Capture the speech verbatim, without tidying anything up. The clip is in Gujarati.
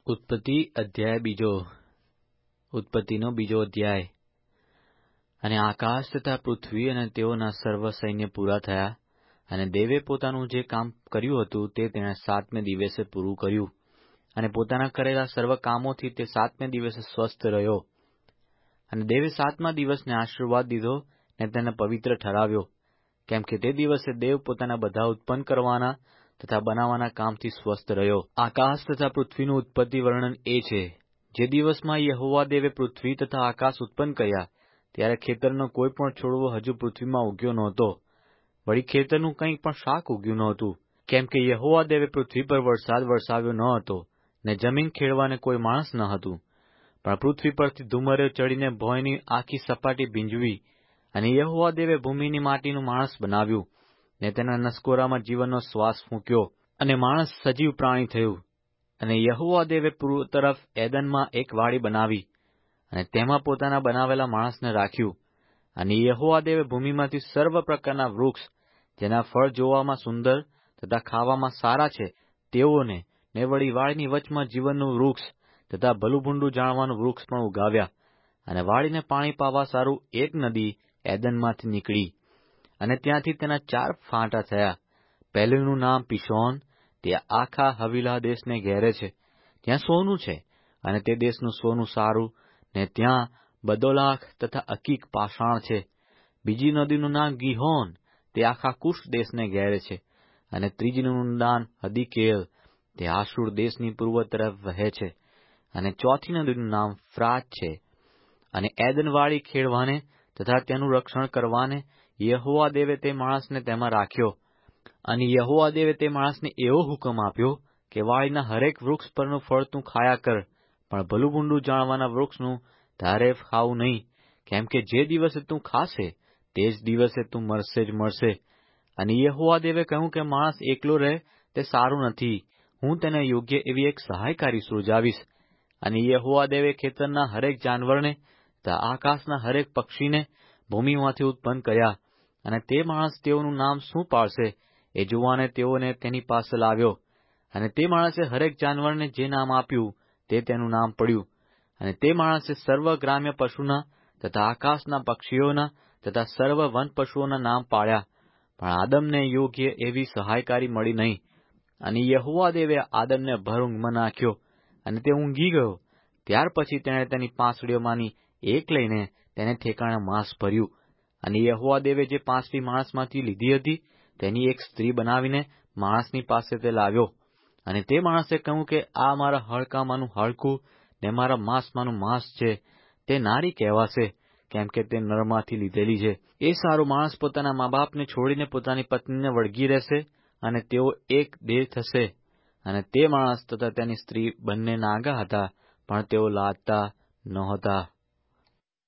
ઉત્પત્તિ અધ્યાય બીજો. ઉત્પત્તિનો બીજો અધ્યાય. અને આકાશ તથા પૃથ્વી અને તેઓના સર્વ સૈન્ય પૂરા થયા, અને દેવે પોતાનું જે કામ કર્યું હતું તે તેણે સાતમે દિવસે પૂરું કર્યું, અને પોતાના કરેલા સર્વ કામોથી તે સાતમે દિવસે સ્વસ્થ રહ્યો. અને દેવે સાતમા દિવસને આશીર્વાદ દીધો ને તેને પવિત્ર ઠરાવ્યો, કેમ કે તે દિવસે દેવ પોતાના બધા ઉત્પન્ન કરવાના તથા બનાવવાના કામથી સ્વસ્થ રહ્યો. આકાશ તથા પૃથ્વીનું ઉત્પત્તિ વર્ણન એ છે. જે દિવસમાં યહોવા દેવે પૃથ્વી તથા આકાશ ઉત્પન્ન કર્યા, ત્યારે ખેતરનો કોઈ પણ છોડવો હજુ પૃથ્વીમાં ઉગ્યો નહોતો, વળી ખેતરનું કંઈ પણ શાક ઉગ્યું નહોતું, કેમ કે યહોવા દેવે પૃથ્વી પર વરસાદ વરસાવ્યો ન હતો, ને જમીન ખેડવાને કોઈ માણસ ન હતું. પણ પૃથ્વી પરથી ધુમરે ચડીને ભોંયની આખી સપાટી ભીંજવી, અને યહોવા દેવે ભૂમિની માટીનું માણસ બનાવ્યું, ને તેના નસકોરામાં જીવનનો શ્વાસ ફૂંક્યો, અને માણસ સજીવ પ્રાણી થયું. અને યહોવા દેવે પૂર્વ તરફ એદનમાં એક વાડી બનાવી, અને તેમાં પોતાના બનાવેલા માણસને રાખ્યું. અને યહોવા દેવે ભૂમિમાંથી સર્વ પ્રકારના વૃક્ષ, જેના ફળ જોવામાં સુંદર તથા ખાવામાં સારા છે, તેઓને ને વળી વાડીની વચમાં જીવનનું વૃક્ષ તથા ભલુભૂંડું જાણવાનું વૃક્ષ પણ ઉગાવ્યા. અને વાડીને પાણી પાવા સારું એક નદી એદનમાંથી નીકળી, અને ત્યાંથી તેના ચાર ફાંટા થયા. પહેલુંનું નામ પીશોન, તે આખા હવીલા દેશને ઘેરે છે, ત્યાં સોનું છે, અને તે દેશનું સોનું સારું, ને ત્યાં બદોલાખ તથા અકીક પાષાણ છે. બીજી નદીનું નામ ગીહોન, તે આખા કુશ દેશને ઘેરે છે. અને ત્રીજીનું નામ હદીકેલ, તે આશુર દેશની પૂર્વ તરફ વહે છે. અને ચોથી નદીનું નામ ફ્રાત છે. અને એદનવાડી ખેડવાને તથા તેનું રક્ષણ કરવાને યહોવા દેવે તે માણસને તેમાં રાખ્યો. અને યહોવા દેવે તે માણસને એવો હુકમ આપ્યો કે વાડીના હરેક વૃક્ષ પરનું ફળ તું ખાયા કર, પણ ભલુભૂંડું જાણવાના વૃક્ષનું તારે ખાવું નહીં, કેમ કે જે દિવસે તું ખાશે તે જ દિવસે તું મરશે જ મળશે. અને યહોવા દેવે કહ્યું કે માણસ એકલો રહે તે સારું નથી, હું તેને યોગ્ય એવી એક સહાયકારી સૃજાવીશ. અને યહોવા દેવે ખેતરના હરેક જાનવરને તથા આકાશના હરેક પક્ષીને ભૂમિમાંથી ઉત્પન્ન કર્યા. અને તે માણસ તેઓનું નામ શું પાડશે એ જોવાને તેઓને તેની પાસે લાવ્યો. અને તે માણસે હરેક જાનવરને જે નામ આપ્યું તે તેનું નામ પડ્યું. અને તે માણસે સર્વ ગ્રામ્ય પશુના તથા આકાશના પક્ષીઓના તથા સર્વ વન પશુઓના નામ પાડ્યા. પણ આદમને યોગ્ય એવી સહાયકારી મળી નહીં. અને યહોવા દેવે આદમને ભર ઊંઘમાં નાખ્યો, અને તે ઊંઘી ગયો. ત્યાર પછી તેણે તેની પાંસળીઓમાંની એક લઈને તેને ઠેકાણે માંસ ભર્યું. અને યહોવા દેવે જે પાંસળી માણસમાંથી લીધી હતી તેની એક સ્ત્રી બનાવીને માણસની પાસે તે લાવ્યો. અને તે માણસે કહ્યું કે આ મારા હાડકામાંનું હાડકું ને મારા માંસમાંનું માંસ છે, તે નારી કહેવાશે, કેમ કે તે નરમાંથી લીધેલી છે. એ સારો માણસ પોતાના મા બાપને છોડીને પોતાની પત્નીને વળગી રહેશે, અને તેઓ એક દેહ થશે. અને તે માણસ તથા તેની સ્ત્રી બંને નાગા હતા, પણ તેઓ લાજતા નહોતા.